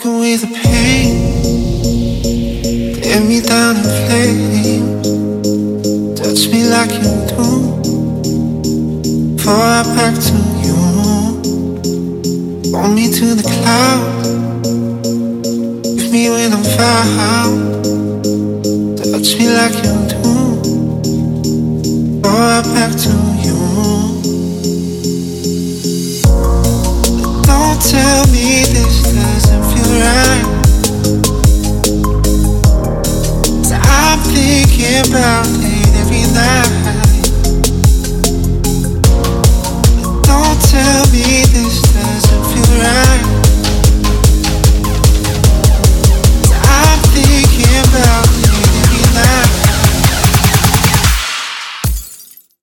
away the pain, lay me down in flames. Touch me like you do, pour right back to you. Hold me to the clouds, leave me when I'm found. Touch me like you do, pour right back to you. Don't tell me